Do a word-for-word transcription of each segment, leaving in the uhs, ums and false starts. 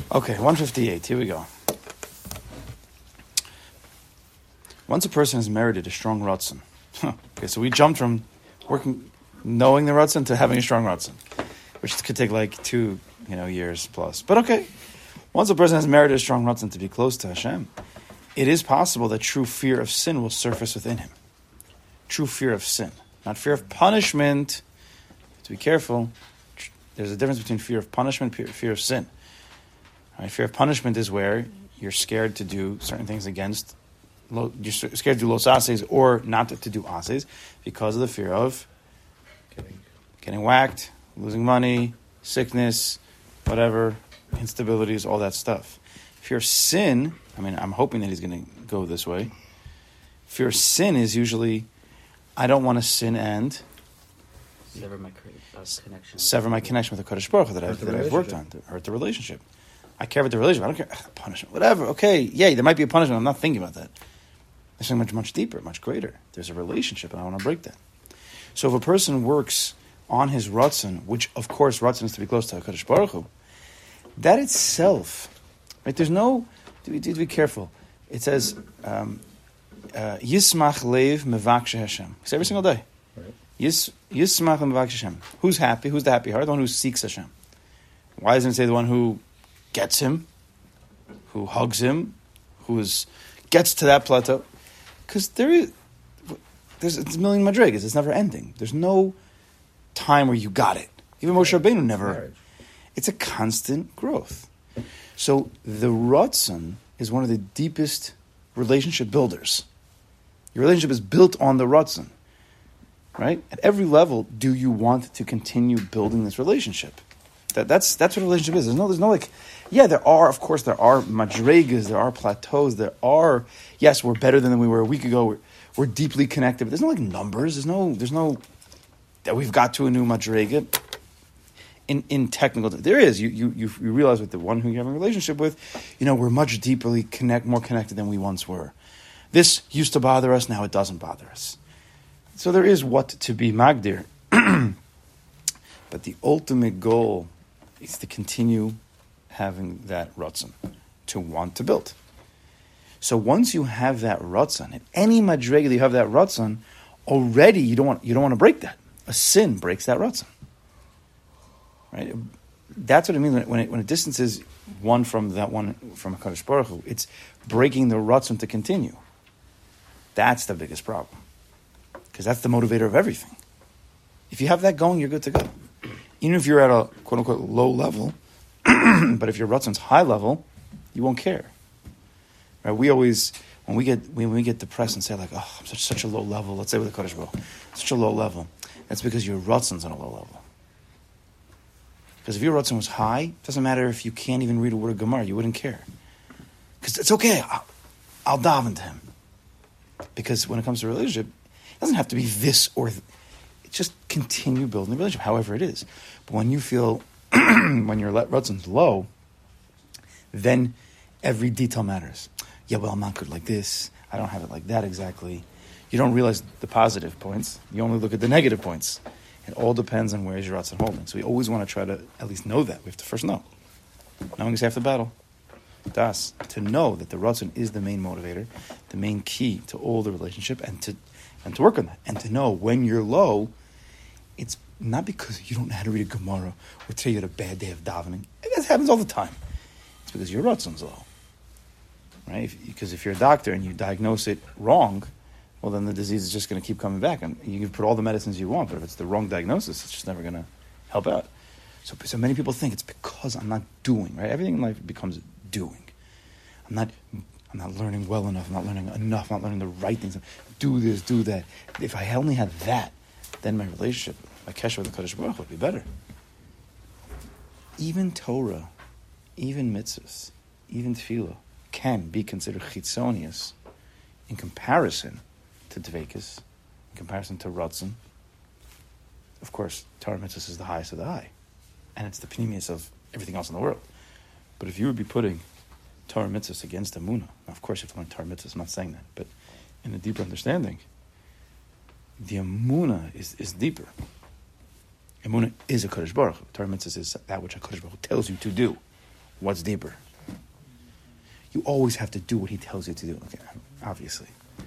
Okay, one fifty-eight. Here we go. Once a person has merited a strong ratzon. Okay, so we jumped from working, knowing the ratzon to having a strong ratzon, which could take like two, you know, years plus. But okay, once a person has merited a strong ratzon to be close to Hashem, it is possible that true fear of sin will surface within him. True fear of sin, not fear of punishment. To be careful, there's a difference between fear of punishment and fear of sin. Right? Fear of punishment is where you're scared to do certain things against, you're scared to do los ases or not to do ases because of the fear of getting, getting whacked, losing money, sickness, whatever, instabilities, all that stuff. Fear of sin, I mean, I'm hoping that he's going to go this way. Fear of sin is usually, I don't want to sin and sever my connection. Sever my connection with the Kodesh Baruch Hu that, I've, that I've worked on, to hurt the relationship. I care about the relationship. I don't care. Ugh, punishment, whatever. Okay, yeah, there might be a punishment. I'm not thinking about that. There's something much, much deeper, much greater. There's a relationship, and I want to break that. So if a person works on his ratzon, which of course ratzon is to be close to HaKadosh Baruch Hu, that itself, right? There's no. Do we, do be careful? It says, um, uh, Yismach leiv mevakshe Hashem. It's every single day. Right. Yis Yismach mevakshe Hashem. Who's happy? Who's the happy heart? The one who seeks Hashem. Why doesn't it say the one who gets him, who hugs him, who is gets to that plateau? Because there is, there's it's a million madrigas. It's never ending. There's no time where you got it. Even Moshe Rabbeinu never. It's a constant growth. So the ratzon is one of the deepest relationship builders. Your relationship is built on the ratzon, right? At every level, do you want to continue building this relationship? That, that's that's what a relationship is. There's no, there's no like, yeah, there are, of course, there are madrigas, there are plateaus, there are, yes, we're better than we were a week ago, we're, we're deeply connected, but there's no like numbers, there's no, there's no, that we've got to a new madriga. In in technical, there is, you, you, you realize with the one who you have a relationship with, you know, we're much deeply connect, more connected than we once were. This used to bother us, now it doesn't bother us. So there is what to be magdir. But the ultimate goal is to continue having that ratzon, to want to build. So once you have that ratzon, at any madrega that you have that ratzon, already you don't want you don't want to break that. A sin breaks that ratzon, right? That's what it means when it, when, it, when it distances one from that one from HaKadosh Baruch Hu. It's breaking the ratzon to continue. That's the biggest problem, because that's the motivator of everything. If you have that going, you're good to go. Even if you're at a quote-unquote low level, but if your ratzon's high level, you won't care. Right? We always, when we get when we get depressed and say like, oh, I'm such such a low level, let's say with the Kodesh Baruch Hu, such a low level, that's because your ratzon's on a low level. Because if your ratzon was high, it doesn't matter if you can't even read a word of Gemara, you wouldn't care. Because it's okay, I'll, I'll daven to him. Because when it comes to a relationship, it doesn't have to be this or th- just continue building the relationship, however it is. But when you feel, when your ratzon's low, then every detail matters. Yeah, well, I'm not good like this. I don't have it like that exactly. You don't realize the positive points. You only look at the negative points. It all depends on where is your ratzon holding. So we always want to try to at least know that. We have to first know. Knowing is half the battle. Das, to know that the ratzon is the main motivator, the main key to all the relationship, and to and to work on that. And to know when you're low, it's not because you don't know how to read a Gemara or today you had a bad day of davening. That happens all the time. It's because your ratzon's low. Right? If, because if you're a doctor and you diagnose it wrong, well, then the disease is just going to keep coming back. And you can put all the medicines you want, but if it's the wrong diagnosis, it's just never going to help out. So, so many people think it's because I'm not doing, right? Everything in life becomes doing. I'm not I'm not learning well enough. I'm not learning enough. I'm not learning the right things. Do this, do that. If I only had that, then my relationship, my kesher with the Kodesh Baruch Hu would be better. Even Torah, even mitzvahs, even tefillah can be considered chitzonius in comparison to dveikus, in comparison to ratzon. Of course, Torah mitzvahs is the highest of the high, and it's the pneumius of everything else in the world. But if you would be putting Torah mitzvahs against Amunah, of course you have to learn Torah mitzvahs, I'm not saying that, but in a deeper understanding, the Amunah is, is deeper. Amunah is a Kodesh Baruch Hu. Torah mitzvahs is that which a Kodesh Baruch Hu tells you to do. What's deeper? You always have to do what he tells you to do, okay, obviously.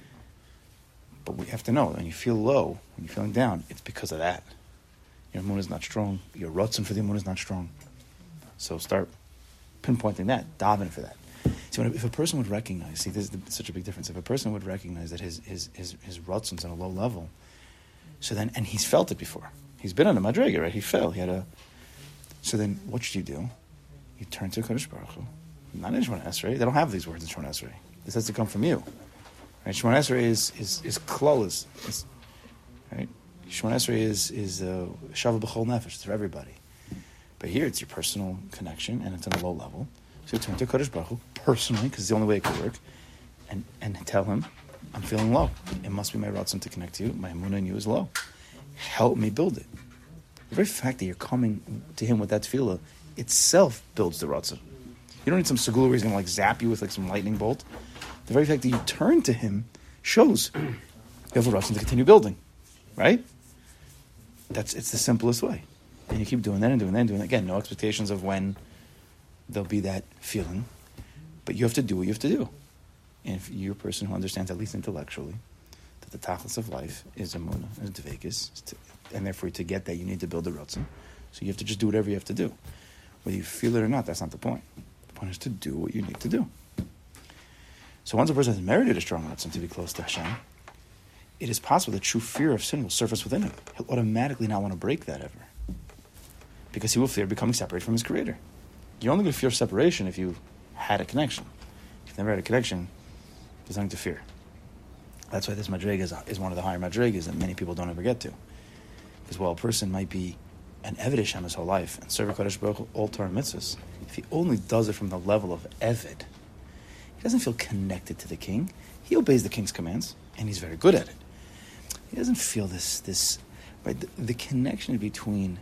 But we have to know, when you feel low, when you're feeling down, it's because of that. Your emunah is not strong. Your rotzen for the emunah is not strong. So start pinpointing that, davening for that. See, when, if a person would recognize, see, this is the, such a big difference. If a person would recognize that his his his, his rotzen's on a low level, so then, and he's felt it before. He's been on a madrega, right? He fell. He had a. So then, what should you do? You turn to Kadosh Baruch Hu. Not in Shemona Esrei. They don't have these words in Shemona Esrei. This has to come from you. Right? Shemona Esrei is is is klolas. Right? Shemona Esrei is is uh, shava b'chol nefesh. It's for everybody. But here, it's your personal connection, and it's on a low level. So you turn to Kadosh Baruch Hu personally, because it's the only way it could work, and and tell him, I'm feeling low. It must be my ratzon to connect to you. My emunah in you is low. Help me build it. The very fact that you're coming to him with that tefillah itself builds the ratzon. You don't need some segula where he's going to like zap you with like some lightning bolt. The very fact that you turn to him shows you have a ratzon to continue building, right? That's it's the simplest way, and you keep doing that and doing that and doing that. Again, no expectations of when there'll be that feeling, but you have to do what you have to do. And if you're a person who understands, at least intellectually, that the tachlis of life is emunah, is dvekus, and therefore to get that you need to build a ratzon. So you have to just do whatever you have to do. Whether you feel it or not, that's not the point. The point is to do what you need to do. So once a person has merited a strong ratzon to be close to Hashem, it is possible that true fear of sin will surface within him. He'll automatically not want to break that ever. Because he will fear becoming separated from his Creator. You're only going to fear separation if you had a connection. If you've never had a connection, there's nothing to fear. That's why this madrega is, is one of the higher madregas that many people don't ever get to. Because while a person might be an Eved Hashem his whole life and serve Kadosh Baruch Hu all Torah mitzvahs, if he only does it from the level of Eved, he doesn't feel connected to the king. He obeys the king's commands, and he's very good at it. He doesn't feel this, this right? The, the connection between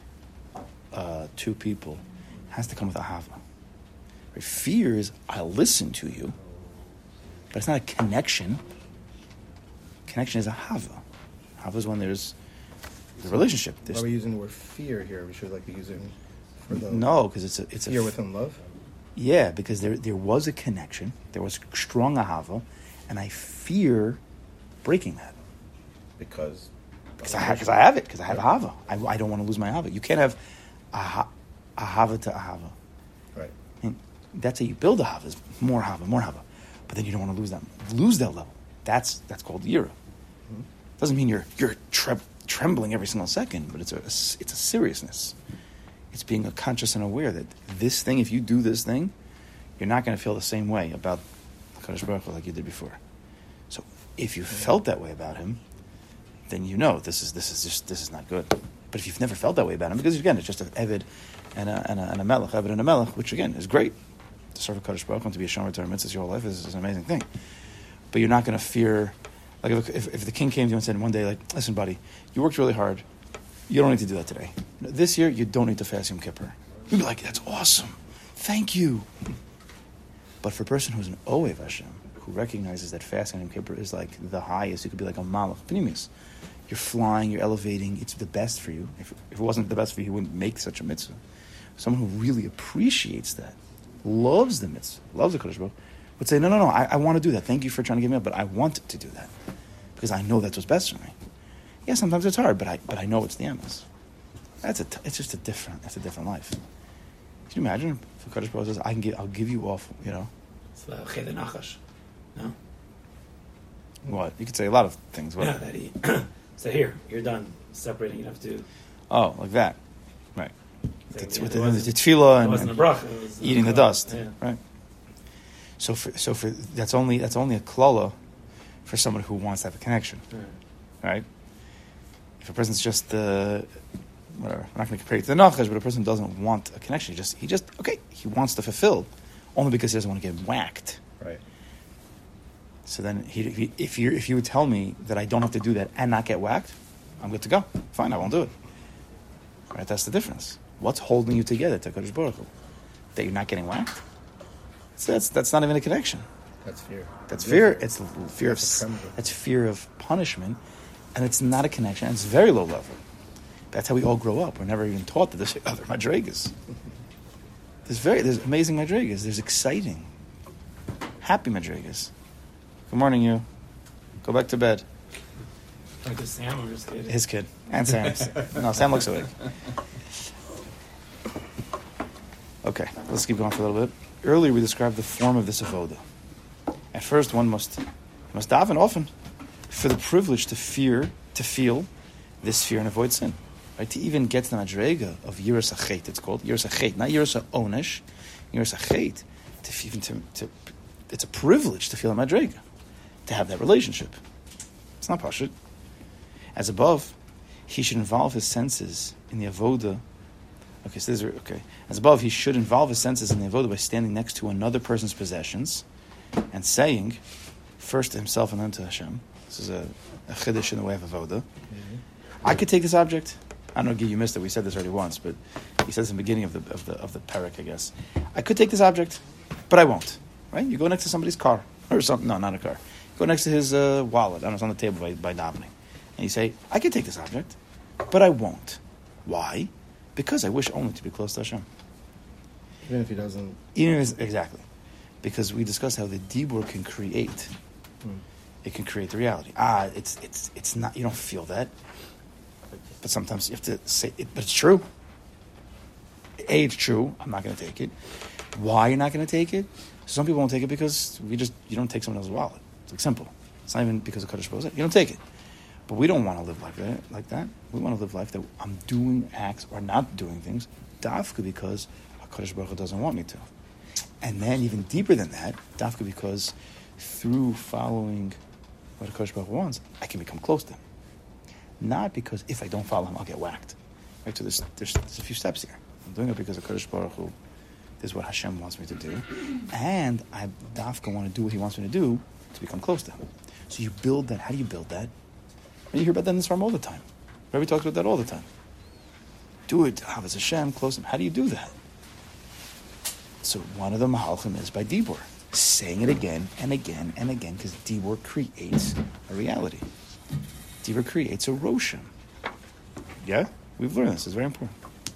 uh, two people has to come with ahava. Right? Fear is, I'll listen to you, but it's not a connection. Connection is ahava. Ahava is when there's the relationship. There's, Why are we using the word fear here? We should like be using for the no, because it's a it's a fear within love. Yeah, because there there was a connection, there was strong ahava, and I fear breaking that Because because I because I have it because I have ahava. I, I don't want to lose my ahava. You can't have aha, ahava to ahava. Right. And that's how you build ahava. Is more ahava, more ahava, but then you don't want to lose that lose that level. That's that's called yira. Mm-hmm. Doesn't mean you're you're tre- trembling every single second, but it's a it's a seriousness. It's being a conscious and aware that this thing, if you do this thing, you're not going to feel the same way about Kadosh Baruch Hu like you did before. So if you felt that way about him, then you know this is this is just this is not good. But if you've never felt that way about him, because again it's just an Eved and a and a, and a Melech, Eved and a Melech, which again is great. To serve a Kadosh Baruch Hu and to be a Shomer Torah mitzvahs your whole life is, is an amazing thing. But you're not going to fear, like if, if if the king came to you and said one day, like, listen, buddy, you worked really hard. You don't need to do that today. This year, you don't need to fast Yom Kippur. You'd be like, that's awesome. Thank you. But for a person who's an Ohev Hashem, who recognizes that fasting Yom Kippur is like the highest, you could be like a Malach, Pnimis. You're flying, you're elevating, it's the best for you. If, if it wasn't the best for you, you wouldn't make such a mitzvah. Someone who really appreciates that, loves the mitzvah, loves the Kodesh Baruch, would say, no, no, no, I, I want to do that. Thank you for trying to give me up, but I want to do that. Because I know that's what's best for me. Yeah, sometimes it's hard, but I but I know it's the emes. That's a t- it's just a different it's a different life. Can you imagine if the Kodesh Baruch says, I can give I'll give you all, you know? It's the Cheder Nachash. No? What? You could say a lot of things. What? Yeah, that he so here, you're done separating, you have to Oh, like that. Right. say, It's yeah, with it the, wasn't- the tefillah it and, wasn't a and bracha, it was, eating uh, the dust. yeah. Right. So for so for that's only that's only a klala for someone who wants to have a connection. Right. Right? If a person's just uh, whatever, I'm not going to compare it to the Nachash, but a person doesn't want a connection. He just, he just, okay, he wants to fulfill, only because he doesn't want to get whacked. Right. So then, he, he, if you if you would tell me that I don't have to do that and not get whacked, I'm good to go. Fine, I won't do it. Right? That's the difference. What's holding you together to Kadosh Baruch Hu? That you're not getting whacked? So that's that's not even a connection. That's fear. That's fear. It's fear of That's a tremble. that's fear of punishment, and it's not a connection. It's very low level. That's how we all grow up. We're never even taught that there's other madregas. There's very there's amazing madrigas. There's exciting, happy madrigas. Good morning, you. Go back to bed. Like the Sam or his kid? His kid and Sam's. No, Sam looks awake. Okay, let's keep going for a little bit. Earlier, we described the form of this avoda. At first, one must must daven often for the privilege to fear, to feel this fear and avoid sin. Right? To even get to the madrega of yiras hachet, it's called yiras hachet, not yiras onesh, yiras hachet. To even to, to, it's a privilege to feel a madrega, to have that relationship. It's not pashut. As above, he should involve his senses in the avoda. Okay, so this is okay. As above, he should involve his senses in the avoda by standing next to another person's possessions and saying, first to himself and then to Hashem. This is a, a chiddush in the way of avoda. Mm-hmm. I could take this object. I don't know, you missed it. We said this already once, but he said this in the beginning of the of the of the parak, I guess. I could take this object, but I won't. Right? You go next to somebody's car or something. No, not a car. You go next to his uh, wallet. I don't know, it's on the table by, by davening. And you say, I can take this object, but I won't. Why? Because I wish only to be close to Hashem. Even if he doesn't... Even if, exactly. Because we discussed how the dibur can create. Hmm. It can create the reality. Ah, it's it's it's not, you don't feel that. But sometimes you have to say it, but it's true. A, it's true. I'm not going to take it. Why you're not going to take it? Some people won't take it because we just, you don't take someone else's wallet. It's like simple. It's not even because of Kadosh Baruch Hu. You don't take it. But we don't want to live like that. Like that. We want to live life that I'm doing acts or not doing things, dafka because HaKadosh Baruch Hu doesn't want me to. And then even deeper than that, dafka because through following what HaKadosh Baruch Hu wants, I can become close to him. Not because if I don't follow him, I'll get whacked. Right? So there's, there's, there's a few steps here. I'm doing it because HaKadosh Baruch Hu, this is what Hashem wants me to do. And I dafka want to do what he wants me to do to become close to him. So you build that. How do you build that? And you hear about that in this farm all the time. Rabbi talks about that all the time. Do it, Havas Hashem, close him. How do you do that? So one of the mahalchim is by dibur, saying it again and again and again, because dibur creates a reality. Dibur creates a roshem. Yeah? We've learned this. It's very important.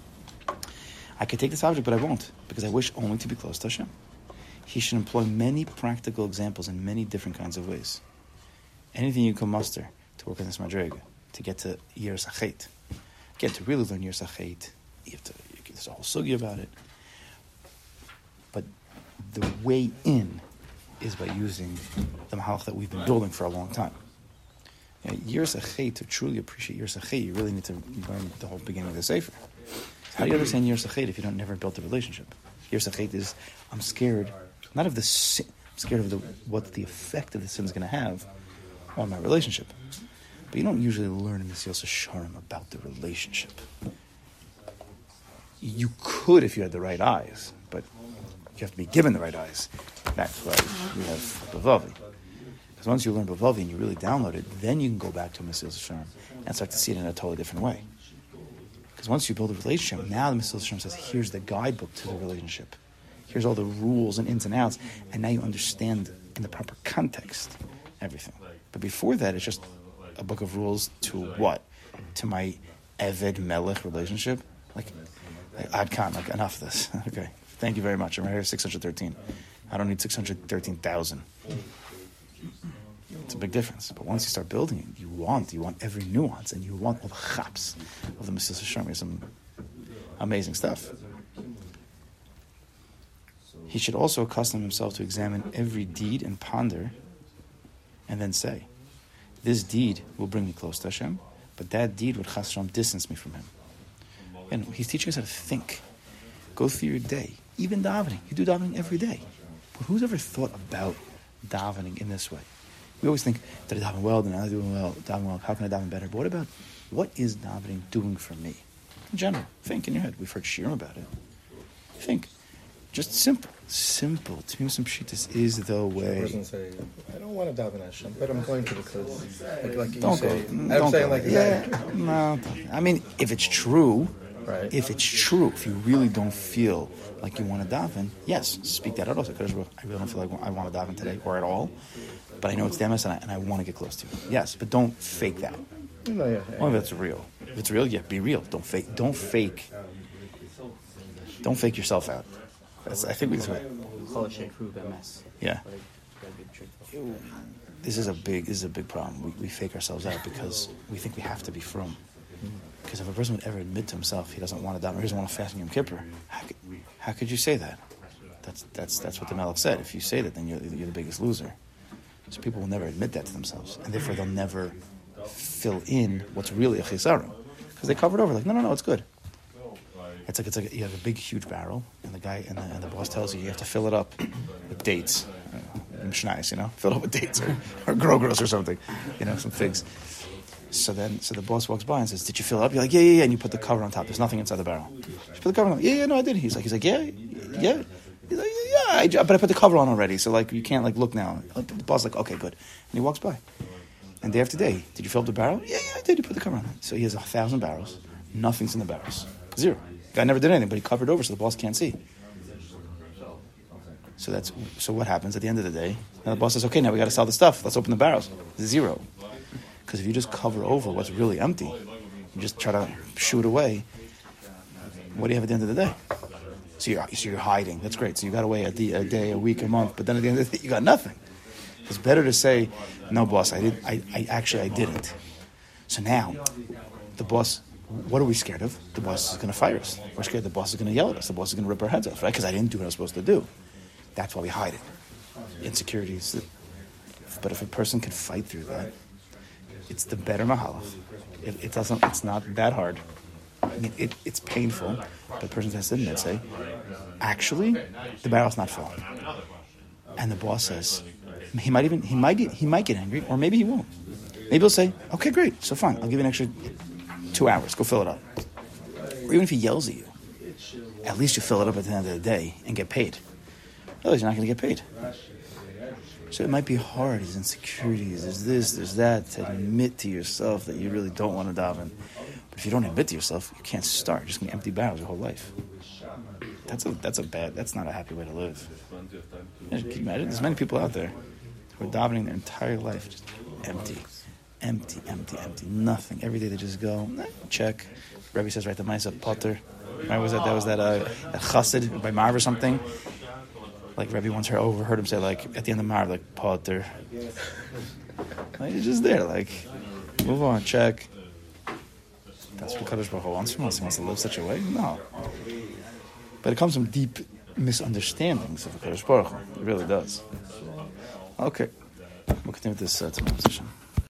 I could take this object, but I won't, because I wish only to be close to Hashem. He should employ many practical examples in many different kinds of ways. Anything you can muster to work on this madrega, to get to yiras hachet. Again, to really learn yiras hachet, you have to, there's a whole sugi about it. But the way in is by using the mahalach that we've been building for a long time. You know, yiras hachet, to truly appreciate yiras hachet, you really need to learn the whole beginning of the sefer. So how do you understand yiras hachet if you don't never built a relationship? Yiras hachet is, I'm scared, not of the sin, I'm scared of the what the effect of the sin is going to have on my relationship. But you don't usually learn in Mesilas Yesharim about the relationship. You could if you had the right eyes, but you have to be given the right eyes. That's why we have Bavavi. Because once you learn Bavavi and you really download it, then you can go back to Mesilas Yesharim and start to see it in a totally different way. Because once you build a relationship, now the Mesilas Yesharim says, here's the guidebook to the relationship. Here's all the rules and ins and outs, and now you understand in the proper context everything. But before that, it's just a book of rules to what? To my Eved Melech relationship? Like, like Ad Khan, like enough of this. Okay, thank you very much. I'm right here at six hundred thirteen. I don't need six hundred thirteen thousand. It's a big difference. But once you start building it, you want, you want every nuance, and you want all the chaps of the Mesilas Yesharim. Some amazing stuff. He should also accustom himself to examine every deed and ponder, and then say, this deed will bring me close to Hashem, but that deed would chas v'shalom distance me from Him. And he's teaching us how to think. Go through your day. Even davening. You do davening every day. But who's ever thought about davening in this way? We always think, did I daven well? Did I not do well? Daven well? How can I daven better? But what about, what is davening doing for me? In general, think in your head. We've heard shirim about it. Think. Just simple. Simple. Tmim Pshitas is the way. The person say, I don't want to daven Hashem, but I'm going to because, like, like you don't say. Go. I'm don't saying go. like yeah, that. No. I mean, if it's true, right. If it's true, if you really don't feel like you want to daven, yes, speak that out also. I really don't feel like I want to daven today or at all, but I know it's demas and I, and I want to get close to you. Yes, but don't fake that. No, yeah, yeah. Only if it's real. If it's real, yeah, be real. Don't fake. Don't fake. Don't fake yourself out. That's, I think we. Call it Shekru M S. Yeah. Like, that'd be tricked. This is a big. This is a big problem. We, we fake ourselves out because we think we have to be from. Because if a person would ever admit to himself he doesn't want to daven or he doesn't want to fast on Yom Kippur, how could, how could you say that? That's that's that's what the Melech said. If you say that, then you're, you're the biggest loser. So people will never admit that to themselves, and therefore they'll never fill in what's really a chisaron because they covered over. Like, no, no, no, it's good. It's like it's like you have a big, huge barrel, and the guy and the, and the boss tells you you have to fill it up with dates, uh, nice, you know, fill it up with dates or or grogros or something, you know, some figs. So then, so the boss walks by and says, "Did you fill it up?" You're like, "Yeah, yeah, yeah." And you put the cover on top. There's nothing inside the barrel. You put the cover on. Yeah, yeah, no, I did. He's like, he's like, yeah, yeah. He's like, yeah, I, but I put the cover on already. So like, you can't like look now. The boss is like, okay, good. And he walks by. And day after day, did you fill up the barrel? Yeah, yeah, I did. You put the cover on. So he has a thousand barrels. Nothing's in the barrels. Zero. Guy never did anything, but he covered over so the boss can't see. So that's so what happens at the end of the day? Now the boss says, okay, now we got to sell the stuff. Let's open the barrels. Zero. Because if you just cover over what's really empty, you just try to shoo it away, what do you have at the end of the day? So you're, so you're hiding. That's great. So you got away a, d- a day, a week, a month, but then at the end of the day, you got nothing. It's better to say, no, boss, I did. I, I actually, I didn't. So now, the boss, what are we scared of? The boss is going to fire us. We're scared the boss is going to yell at us. The boss is going to rip our heads off, right? Because I didn't do what I was supposed to do. That's why we hide it. Insecurities. But if a person can fight through that, it's the better mahalach. It, it doesn't. It's not that hard. I mean, it, it's painful, but the person has to admit, say, actually, the barrel's not full. And the boss says, he might even, he might, he might get angry, or maybe he won't. Maybe he'll say, okay, great, so fine, I'll give you an extra two hours, go fill it up. Or even if he yells at you, at least you fill it up at the end of the day and get paid. Otherwise, you're not going to get paid. So it might be hard, there's insecurities, there's this, there's that, to admit to yourself that you really don't want to daven. But if you don't admit to yourself, you can't start. You're just going to empty barrels your whole life. That's a that's a bad, that's not a happy way to live. Yeah, can you imagine? There's many people out there who are davening their entire life, just empty, empty, empty, empty, nothing. Every day they just go, eh, check. Rebbe says, right, the Maisa Potter. Right, was that, that was that, uh, that chassid by Marv or something? Like Rebbe once heard, overheard him say, like, at the end of Marv, like, Potter. Like, you're just there, like, move on, check. That's what Kadosh Baruch Hu wants from us. He wants to live such a way? No. But it comes from deep misunderstandings of Kadosh Baruch Hu. It really does. Okay. We'll continue with this uh, tomorrow session.